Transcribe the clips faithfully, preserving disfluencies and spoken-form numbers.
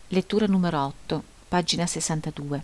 Lettura numero otto, pagina sessantadue.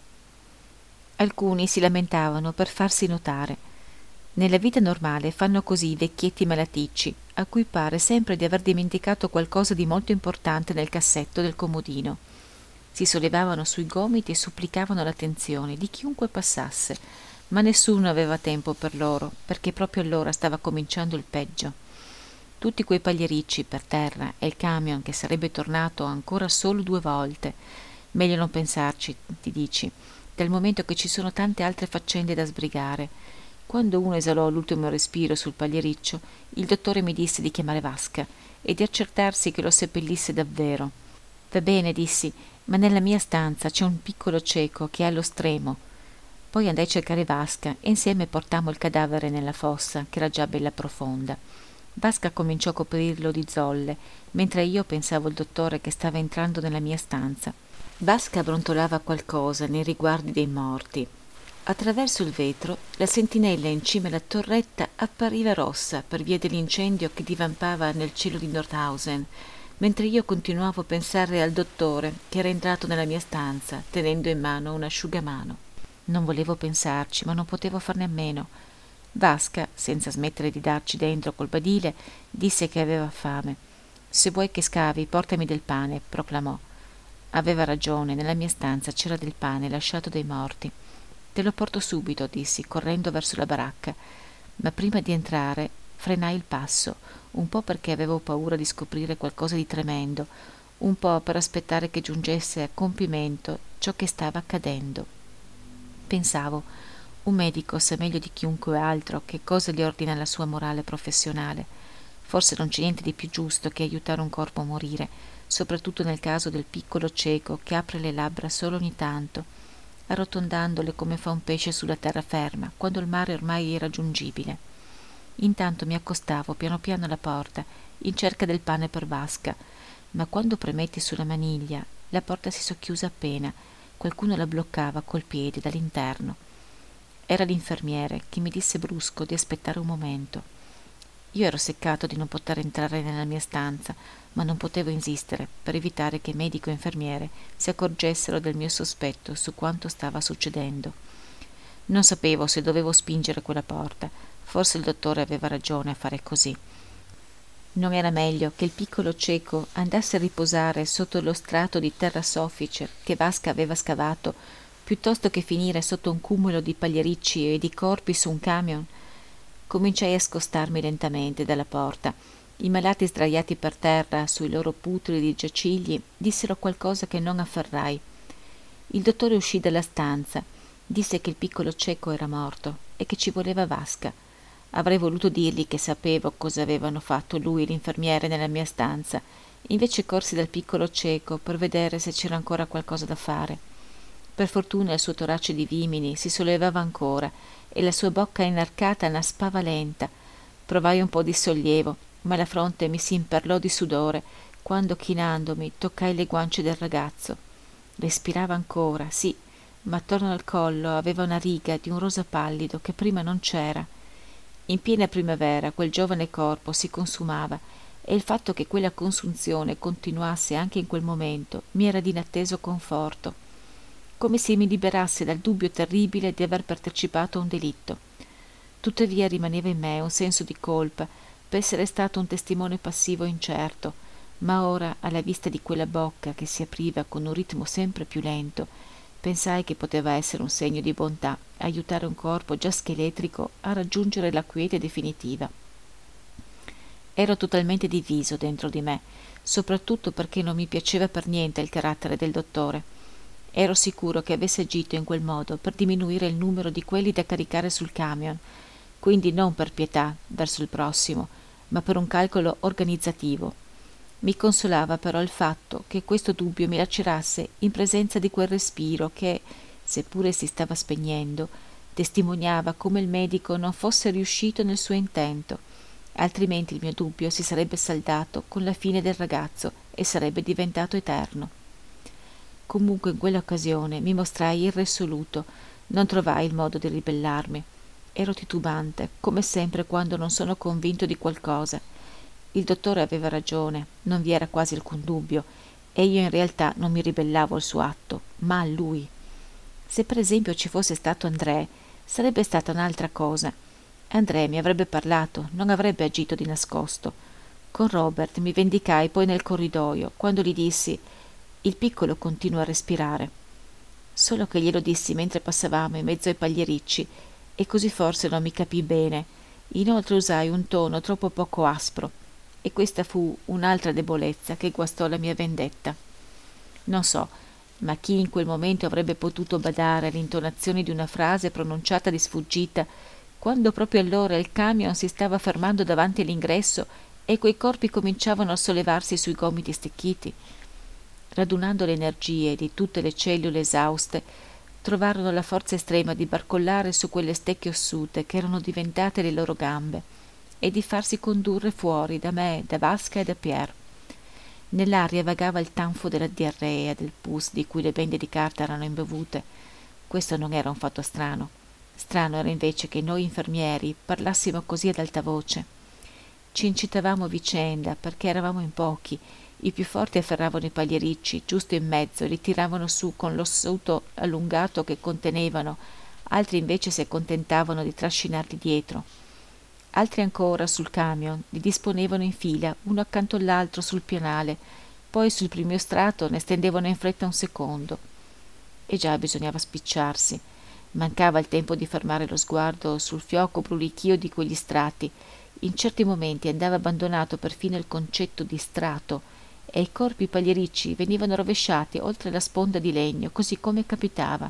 Alcuni si lamentavano per farsi notare. Nella vita normale fanno così i vecchietti malaticci, a cui pare sempre di aver dimenticato qualcosa di molto importante nel cassetto del comodino. Si sollevavano sui gomiti e supplicavano l'attenzione di chiunque passasse, ma nessuno aveva tempo per loro, perché proprio allora stava cominciando il peggio. Tutti quei pagliericci per terra e il camion che sarebbe tornato ancora solo due volte. Meglio non pensarci, ti dici, dal momento che ci sono tante altre faccende da sbrigare. Quando uno esalò l'ultimo respiro sul pagliericcio, il dottore mi disse di chiamare Vasca e di accertarsi che lo seppellisse davvero. Va bene, dissi, ma nella mia stanza c'è un piccolo cieco che è allo stremo. Poi andai a cercare Vasca e insieme portammo il cadavere nella fossa, che era già bella profonda. Vasca cominciò a coprirlo di zolle, mentre io pensavo al dottore che stava entrando nella mia stanza. Vasca brontolava qualcosa nei riguardi dei morti. Attraverso il vetro la sentinella in cima alla torretta appariva rossa per via dell'incendio che divampava nel cielo di Nordhausen, mentre io continuavo a pensare al dottore che era entrato nella mia stanza tenendo in mano un asciugamano. Non volevo pensarci, ma non potevo farne a meno. Vasca, senza smettere di darci dentro col badile, disse che aveva fame. «Se vuoi che scavi, portami del pane», proclamò. Aveva ragione, nella mia stanza c'era del pane lasciato dai morti. «Te lo porto subito», dissi, correndo verso la baracca. Ma prima di entrare frenai il passo, un po' perché avevo paura di scoprire qualcosa di tremendo, un po' per aspettare che giungesse a compimento ciò che stava accadendo. Pensavo, un medico sa meglio di chiunque altro che cosa gli ordina la sua morale professionale. Forse non c'è niente di più giusto che aiutare un corpo a morire, soprattutto nel caso del piccolo cieco che apre le labbra solo ogni tanto, arrotondandole come fa un pesce sulla terraferma, quando il mare ormai è irraggiungibile. Intanto mi accostavo piano piano alla porta, in cerca del pane per Vasca, ma quando premetti sulla maniglia, la porta si socchiuse appena, qualcuno la bloccava col piede dall'interno. Era l'infermiere che mi disse brusco di aspettare un momento. Io ero seccato di non poter entrare nella mia stanza, ma non potevo insistere per evitare che medico e infermiere si accorgessero del mio sospetto su quanto stava succedendo. Non sapevo se dovevo spingere quella porta. Forse il dottore aveva ragione a fare così. Non era meglio che il piccolo cieco andasse a riposare sotto lo strato di terra soffice che Vasca aveva scavato, piuttosto che finire sotto un cumulo di pagliericci e di corpi su un camion? Cominciai a scostarmi lentamente dalla porta. I malati sdraiati per terra sui loro putridi giacigli dissero qualcosa che non afferrai. Il dottore uscì dalla stanza, disse che il piccolo cieco era morto e che ci voleva Vasca. Avrei voluto dirgli che sapevo cosa avevano fatto lui e l'infermiere nella mia stanza, invece corsi dal piccolo cieco per vedere se c'era ancora qualcosa da fare. Per fortuna il suo torace di vimini si sollevava ancora e la sua bocca inarcata naspava lenta. Provai un po' di sollievo, ma la fronte mi si imperlò di sudore quando, chinandomi, toccai le guance del ragazzo. Respirava ancora, sì, ma attorno al collo aveva una riga di un rosa pallido che prima non c'era. In piena primavera quel giovane corpo si consumava e il fatto che quella consunzione continuasse anche in quel momento mi era di inatteso conforto, come se mi liberasse dal dubbio terribile di aver partecipato a un delitto. Tuttavia rimaneva in me un senso di colpa per essere stato un testimone passivo e incerto, ma ora, alla vista di quella bocca che si apriva con un ritmo sempre più lento, pensai che poteva essere un segno di bontà aiutare un corpo già scheletrico a raggiungere la quiete definitiva. Ero totalmente diviso dentro di me, soprattutto perché non mi piaceva per niente il carattere del dottore. Ero sicuro che avesse agito in quel modo per diminuire il numero di quelli da caricare sul camion, quindi non per pietà verso il prossimo, ma per un calcolo organizzativo. Mi consolava però il fatto che questo dubbio mi lacerasse in presenza di quel respiro che, seppure si stava spegnendo, testimoniava come il medico non fosse riuscito nel suo intento, altrimenti il mio dubbio si sarebbe saldato con la fine del ragazzo e sarebbe diventato eterno. Comunque in quell'occasione mi mostrai irresoluto, non trovai il modo di ribellarmi. Ero titubante, come sempre quando non sono convinto di qualcosa. Il dottore aveva ragione, non vi era quasi alcun dubbio, e io in realtà non mi ribellavo al suo atto, ma a lui. Se per esempio ci fosse stato André, sarebbe stata un'altra cosa. André mi avrebbe parlato, non avrebbe agito di nascosto. Con Robert mi vendicai poi nel corridoio, quando gli dissi: «Il piccolo continua a respirare». Solo che glielo dissi mentre passavamo in mezzo ai pagliericci, e così forse non mi capì bene. Inoltre usai un tono troppo poco aspro, e questa fu un'altra debolezza che guastò la mia vendetta. Non so, ma chi in quel momento avrebbe potuto badare alle intonazioni di una frase pronunciata di sfuggita, quando proprio allora il camion si stava fermando davanti all'ingresso e quei corpi cominciavano a sollevarsi sui gomiti stecchiti? Radunando le energie di tutte le cellule esauste, trovarono la forza estrema di barcollare su quelle stecche ossute che erano diventate le loro gambe e di farsi condurre fuori da me, da Vasca e da Pierre. Nell'aria vagava il tanfo della diarrea, del pus di cui le bende di carta erano imbevute. Questo non era un fatto strano. Strano era invece che noi infermieri parlassimo così ad alta voce. Ci incitavamo a vicenda perché eravamo in pochi. I più forti afferravano i pagliericci giusto in mezzo e li tiravano su con l'ossuto allungato che contenevano, altri invece si accontentavano di trascinarli dietro. Altri ancora sul camion li disponevano in fila, uno accanto all'altro sul pianale, poi sul primo strato ne stendevano in fretta un secondo. E già bisognava spicciarsi. Mancava il tempo di fermare lo sguardo sul fioco brulichio di quegli strati. In certi momenti andava abbandonato perfino il concetto di strato, e i corpi pagliericci venivano rovesciati oltre la sponda di legno, così come capitava.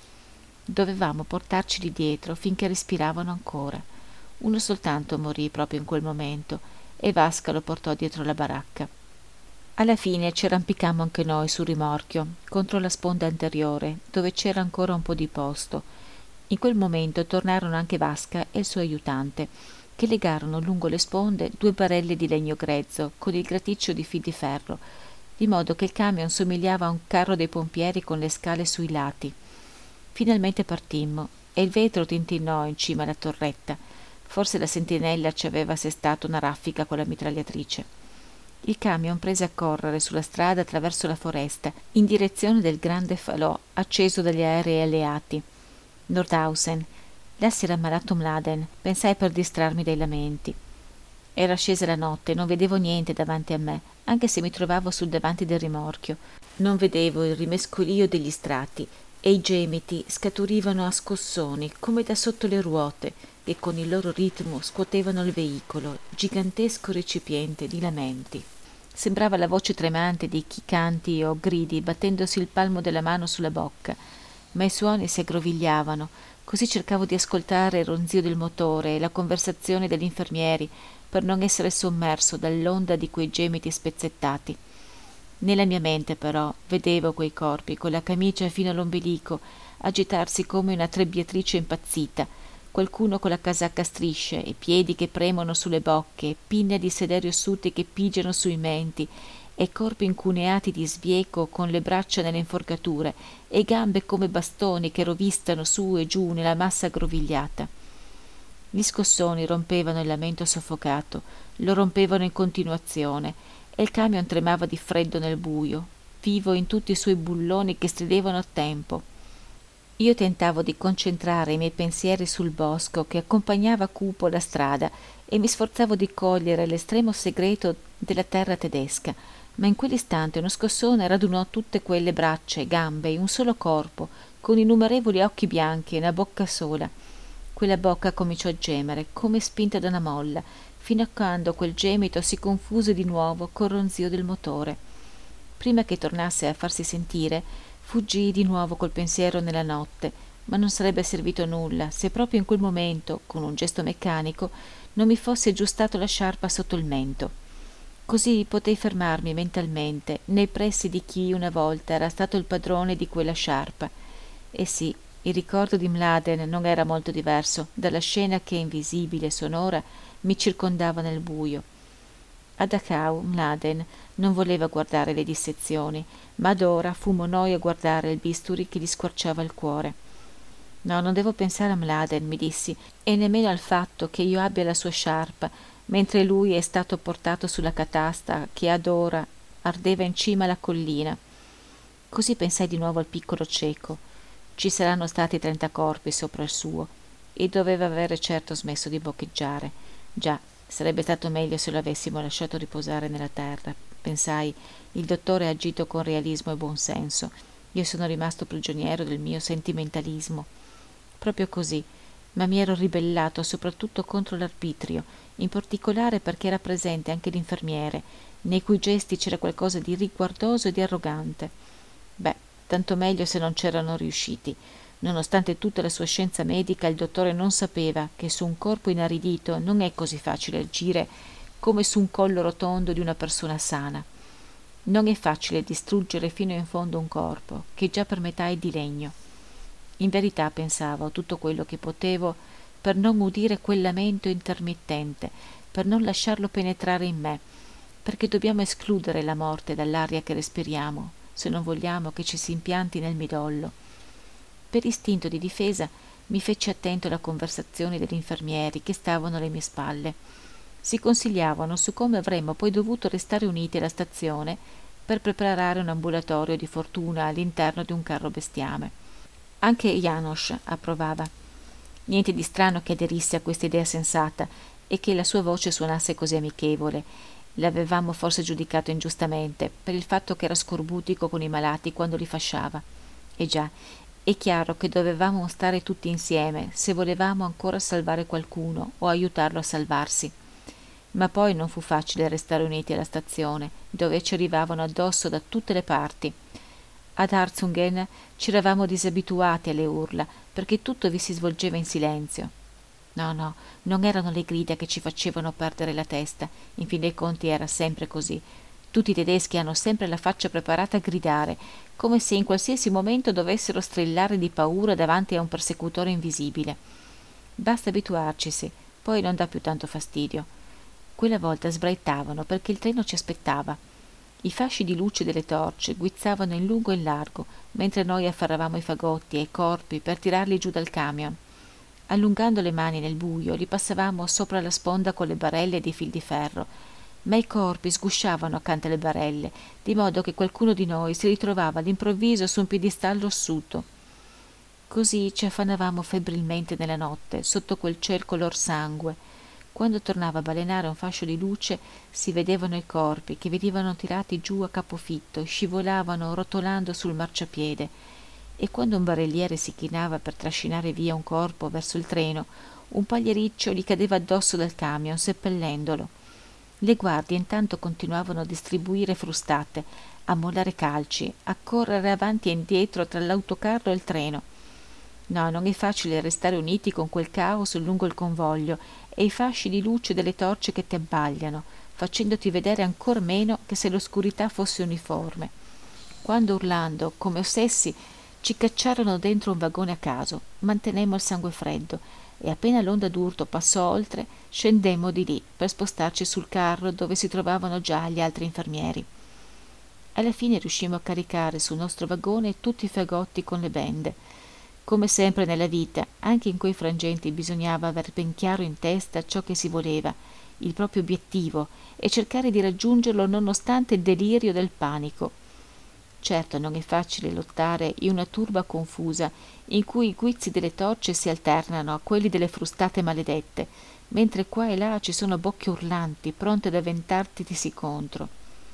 Dovevamo portarceli dietro finché respiravano ancora. Uno soltanto morì proprio in quel momento, e Vasca lo portò dietro la baracca. Alla fine ci arrampicammo anche noi sul rimorchio, contro la sponda anteriore, dove c'era ancora un po' di posto. In quel momento tornarono anche Vasca e il suo aiutante, che legarono lungo le sponde due barelle di legno grezzo con il graticcio di fil di ferro, di modo che il camion somigliava a un carro dei pompieri con le scale sui lati. Finalmente partimmo e il vetro tintinnò in cima alla torretta. Forse la sentinella ci aveva assestato una raffica con la mitragliatrice. Il camion prese a correre sulla strada attraverso la foresta, in direzione del grande falò acceso dagli aerei alleati. Nordhausen. Là si era ammalato Mladen, pensai per distrarmi dai lamenti. Era scesa la notte, non vedevo niente davanti a me, anche se mi trovavo sul davanti del rimorchio. Non vedevo il rimescolio degli strati, e i gemiti scaturivano a scossoni come da sotto le ruote, che con il loro ritmo scuotevano il veicolo, gigantesco recipiente di lamenti. Sembrava la voce tremante di chi canti o gridi battendosi il palmo della mano sulla bocca, ma i suoni si aggrovigliavano. Così cercavo di ascoltare il ronzio del motore e la conversazione degli infermieri per non essere sommerso dall'onda di quei gemiti spezzettati. Nella mia mente però vedevo quei corpi con la camicia fino all'ombelico agitarsi come una trebbiatrice impazzita, qualcuno con la casacca a strisce e piedi che premono sulle bocche, pinne di sederi ossuti che pigiano sui menti, e corpi incuneati di sbieco con le braccia nelle inforcature e gambe come bastoni che rovistano su e giù nella massa aggrovigliata. Gli scossoni rompevano il lamento soffocato, lo rompevano in continuazione, e il camion tremava di freddo nel buio, vivo in tutti i suoi bulloni che stridevano a tempo. Io tentavo di concentrare i miei pensieri sul bosco che accompagnava cupo la strada e mi sforzavo di cogliere l'estremo segreto della terra tedesca, ma in quell'istante uno scossone radunò tutte quelle braccia e gambe in un solo corpo, con innumerevoli occhi bianchi e una bocca sola. Quella bocca cominciò a gemere, come spinta da una molla, fino a quando quel gemito si confuse di nuovo col ronzio del motore. Prima che tornasse a farsi sentire, fuggii di nuovo col pensiero nella notte, ma non sarebbe servito a nulla se proprio in quel momento, con un gesto meccanico, non mi fosse aggiustato la sciarpa sotto il mento. Così potei fermarmi mentalmente nei pressi di chi una volta era stato il padrone di quella sciarpa. E sì, il ricordo di Mladen non era molto diverso dalla scena che, invisibile e sonora, mi circondava nel buio. A Dachau Mladen non voleva guardare le dissezioni, ma ad ora fummo noi a guardare il bisturi che gli squarciava il cuore. No, non devo pensare a Mladen, mi dissi, e nemmeno al fatto che io abbia la sua sciarpa, mentre lui è stato portato sulla catasta che ad ora ardeva in cima alla collina. Così pensai di nuovo al piccolo cieco. Ci saranno stati trenta corpi sopra il suo, e doveva avere certo smesso di boccheggiare. Già, sarebbe stato meglio se lo avessimo lasciato riposare nella terra, pensai. Il dottore ha agito con realismo e buon senso. Io sono rimasto prigioniero del mio sentimentalismo. Proprio così, ma mi ero ribellato soprattutto contro l'arbitrio, in particolare perché era presente anche l'infermiere, nei cui gesti c'era qualcosa di riguardoso e di arrogante. Beh, tanto meglio se non c'erano riusciti. Nonostante tutta la sua scienza medica, il dottore non sapeva che su un corpo inaridito non è così facile agire come su un collo rotondo di una persona sana. Non è facile distruggere fino in fondo un corpo, che già per metà è di legno. In verità pensavo tutto quello che potevo per non udire quel lamento intermittente, per non lasciarlo penetrare in me, perché dobbiamo escludere la morte dall'aria che respiriamo, se non vogliamo che ci si impianti nel midollo. Per istinto di difesa mi feci attento alla conversazione degli infermieri che stavano alle mie spalle. Si consigliavano su come avremmo poi dovuto restare uniti alla stazione per preparare un ambulatorio di fortuna all'interno di un carro bestiame. Anche János approvava. Niente di strano che aderisse a questa idea sensata e che la sua voce suonasse così amichevole. L'avevamo forse giudicato ingiustamente per il fatto che era scorbutico con i malati quando li fasciava. E già, è chiaro che dovevamo stare tutti insieme se volevamo ancora salvare qualcuno o aiutarlo a salvarsi. Ma poi non fu facile restare uniti alla stazione, dove ci arrivavano addosso da tutte le parti. Ad Arzungen ci eravamo disabituati alle urla, perché tutto vi si svolgeva in silenzio. No, no, non erano le grida che ci facevano perdere la testa, in fin dei conti era sempre così. Tutti i tedeschi hanno sempre la faccia preparata a gridare, come se in qualsiasi momento dovessero strillare di paura davanti a un persecutore invisibile. Basta abituarcisi, poi non dà più tanto fastidio. Quella volta sbraitavano perché il treno ci aspettava. I fasci di luce delle torce guizzavano in lungo e in largo, mentre noi afferravamo i fagotti e i corpi per tirarli giù dal camion. Allungando le mani nel buio li passavamo sopra la sponda con le barelle di fil di ferro, ma i corpi sgusciavano accanto alle barelle, di modo che qualcuno di noi si ritrovava all'improvviso su un piedistallo ossuto. Così ci affannavamo febbrilmente nella notte, sotto quel ciel color sangue. Quando tornava a balenare un fascio di luce si vedevano i corpi che venivano tirati giù a capofitto e scivolavano rotolando sul marciapiede, e quando un barelliere si chinava per trascinare via un corpo verso il treno, un pagliericcio gli cadeva addosso dal camion seppellendolo. Le guardie intanto continuavano a distribuire frustate, a mollare calci, a correre avanti e indietro tra l'autocarro e il treno. No, non è facile restare uniti con quel caos lungo il convoglio e i fasci di luce delle torce che ti abbagliano, facendoti vedere ancor meno che se l'oscurità fosse uniforme. Quando urlando, come ossessi, ci cacciarono dentro un vagone a caso, mantenemmo il sangue freddo e appena l'onda d'urto passò oltre, scendemmo di lì per spostarci sul carro dove si trovavano già gli altri infermieri. Alla fine riuscimmo a caricare sul nostro vagone tutti i fagotti con le bende. Come sempre nella vita, anche in quei frangenti bisognava aver ben chiaro in testa ciò che si voleva, il proprio obiettivo, e cercare di raggiungerlo nonostante il delirio del panico. Certo, non è facile lottare in una turba confusa, in cui i guizzi delle torce si alternano a quelli delle frustate maledette, mentre qua e là ci sono bocche urlanti, pronte ad avventartisi contro.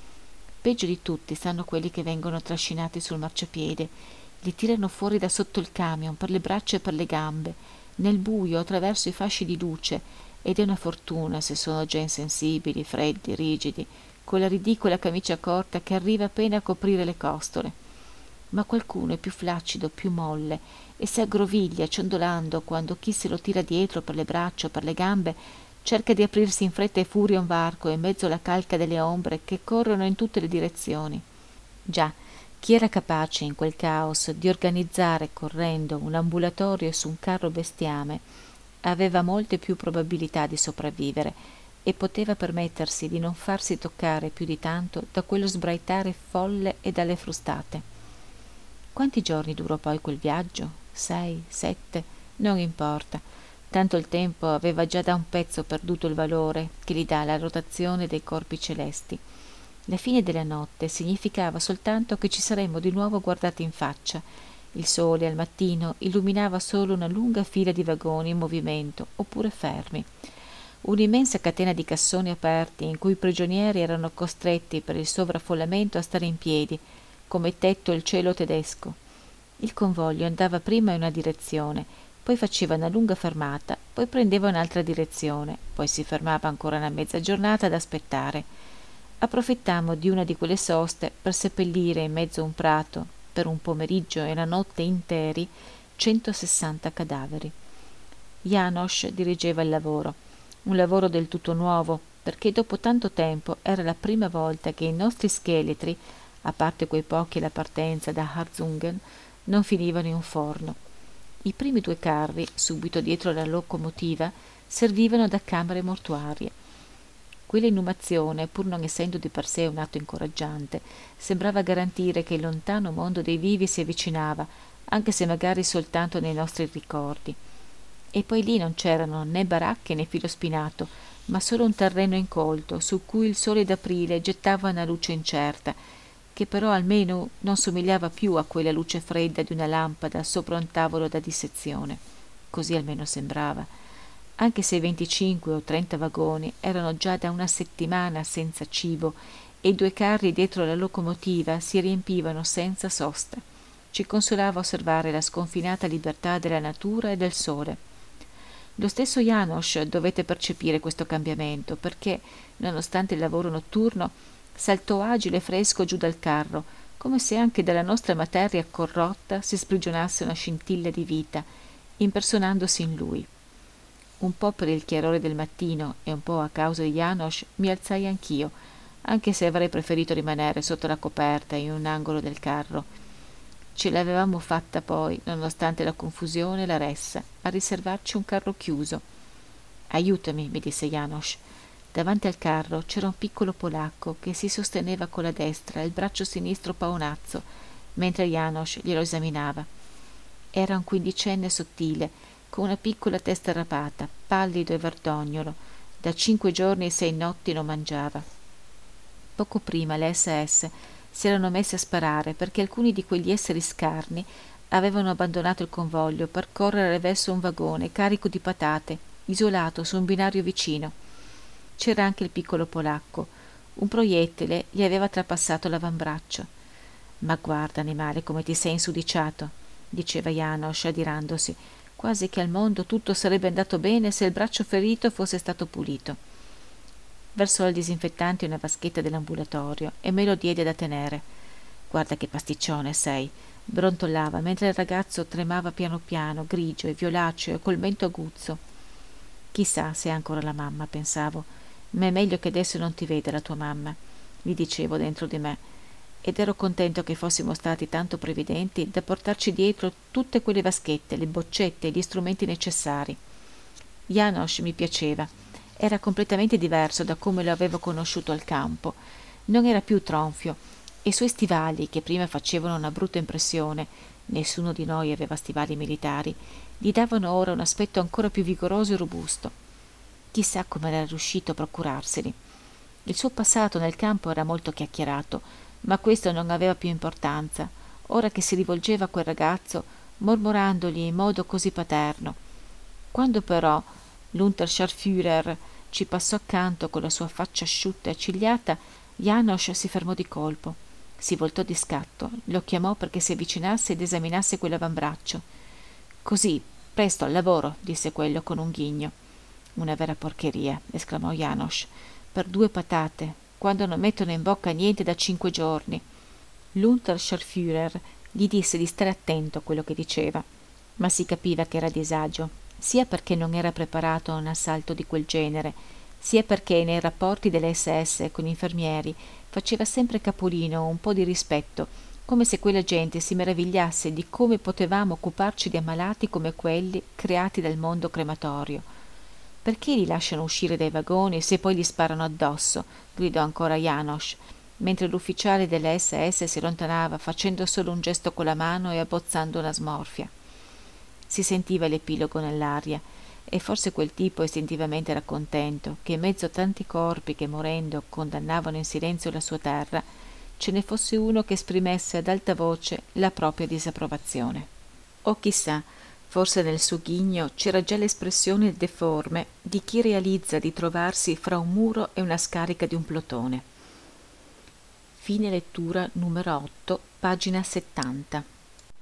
Peggio di tutti stanno quelli che vengono trascinati sul marciapiede. Li tirano fuori da sotto il camion, per le braccia e per le gambe, nel buio attraverso i fasci di luce, ed è una fortuna se sono già insensibili, freddi, rigidi, con la ridicola camicia corta che arriva appena a coprire le costole. Ma qualcuno è più flaccido, più molle, e si aggroviglia ciondolando quando chi se lo tira dietro per le braccia o per le gambe cerca di aprirsi in fretta e furia un varco in mezzo alla calca delle ombre che corrono in tutte le direzioni. Già, chi era capace in quel caos di organizzare correndo un ambulatorio su un carro bestiame aveva molte più probabilità di sopravvivere e poteva permettersi di non farsi toccare più di tanto da quello sbraitare folle e dalle frustate. Quanti giorni durò poi quel viaggio? Sei, sette? Non importa. Tanto il tempo aveva già da un pezzo perduto il valore che gli dà la rotazione dei corpi celesti. La fine della notte significava soltanto che ci saremmo di nuovo guardati in faccia. Il sole al mattino illuminava solo una lunga fila di vagoni in movimento oppure fermi. Un'immensa catena di cassoni aperti in cui i prigionieri erano costretti per il sovraffollamento a stare in piedi, come tetto il cielo tedesco. Il convoglio andava prima in una direzione, poi faceva una lunga fermata, poi prendeva un'altra direzione, poi si fermava ancora una mezza giornata ad aspettare. Approfittammo di una di quelle soste per seppellire in mezzo a un prato, per un pomeriggio e una notte interi, centosessanta cadaveri. János dirigeva il lavoro, un lavoro del tutto nuovo, perché dopo tanto tempo era la prima volta che i nostri scheletri, a parte quei pochi alla partenza da Harzungen, non finivano in un forno. I primi due carri, subito dietro la locomotiva, servivano da camere mortuarie. Quella inumazione, pur non essendo di per sé un atto incoraggiante, sembrava garantire che il lontano mondo dei vivi si avvicinava, anche se magari soltanto nei nostri ricordi. E poi lì non c'erano né baracche né filo spinato, ma solo un terreno incolto su cui il sole d'aprile gettava una luce incerta, che però almeno non somigliava più a quella luce fredda di una lampada sopra un tavolo da dissezione. Così almeno sembrava, anche se i venticinque o trenta vagoni erano già da una settimana senza cibo e i due carri dietro la locomotiva si riempivano senza sosta. Ci consolava osservare la sconfinata libertà della natura e del sole. Lo stesso János dovette percepire questo cambiamento perché, nonostante il lavoro notturno, saltò agile e fresco giù dal carro, come se anche dalla nostra materia corrotta si sprigionasse una scintilla di vita, impersonandosi in lui. Un po' per il chiarore del mattino e un po' a causa di János mi alzai anch'io, anche se avrei preferito rimanere sotto la coperta in un angolo del carro. Ce l'avevamo fatta poi, nonostante la confusione e la ressa, a riservarci un carro chiuso. «Aiutami», mi disse János. Davanti al carro c'era un piccolo polacco che si sosteneva con la destra e il braccio sinistro paonazzo, mentre János glielo esaminava. Era un quindicenne sottile, con una piccola testa rapata, pallido e verdognolo. Da cinque giorni e sei notti non mangiava. Poco prima le esse esse si erano messi a sparare perché alcuni di quegli esseri scarni avevano abbandonato il convoglio per correre verso un vagone carico di patate, isolato su un binario vicino. C'era anche il piccolo polacco. Un proiettile gli aveva trapassato l'avambraccio. «Ma guarda, animale, come ti sei insudiciato», diceva János adirandosi, quasi che al mondo tutto sarebbe andato bene se il braccio ferito fosse stato pulito. Versò al disinfettante una vaschetta dell'ambulatorio e me lo diede da tenere. «Guarda che pasticcione sei», brontolava mentre il ragazzo tremava piano piano, grigio e violaceo e col mento aguzzo. «Chissà se è ancora la mamma», pensavo, «ma è meglio che adesso non ti veda la tua mamma», gli dicevo dentro di me, ed ero contento che fossimo stati tanto previdenti da portarci dietro tutte quelle vaschette, le boccette e gli strumenti necessari. János mi piaceva. Era completamente diverso da come lo avevo conosciuto al campo. Non era più tronfio e i suoi stivali, che prima facevano una brutta impressione, nessuno di noi aveva stivali militari, gli davano ora un aspetto ancora più vigoroso e robusto. Chissà come era riuscito a procurarseli. Il suo passato nel campo era molto chiacchierato, ma questo non aveva più importanza, ora che si rivolgeva a quel ragazzo, mormorandogli in modo così paterno. Quando però l'Unterscharführer ci passò accanto con la sua faccia asciutta e accigliata, János si fermò di colpo. Si voltò di scatto, lo chiamò perché si avvicinasse ed esaminasse quell'avambraccio. «Così, presto al lavoro», disse quello con un ghigno. «Una vera porcheria», esclamò János, «per due patate, quando non mettono in bocca niente da cinque giorni». L'Unterscharführer gli disse di stare attento a quello che diceva, ma si capiva che era a disagio, sia perché non era preparato a un assalto di quel genere, sia perché nei rapporti delle esse esse con gli infermieri faceva sempre capolino un po' di rispetto, come se quella gente si meravigliasse di come potevamo occuparci di ammalati come quelli creati dal mondo crematorio. «Perché li lasciano uscire dai vagoni se poi gli sparano addosso?» gridò ancora János, mentre l'ufficiale delle esse esse si allontanava facendo solo un gesto con la mano e abbozzando una smorfia. Si sentiva l'epilogo nell'aria e forse quel tipo istintivamente era contento che in mezzo a tanti corpi che morendo condannavano in silenzio la sua terra ce ne fosse uno che esprimesse ad alta voce la propria disapprovazione. O chissà, forse nel suo ghigno c'era già l'espressione deforme di chi realizza di trovarsi fra un muro e una scarica di un plotone. Fine lettura numero otto, pagina settanta.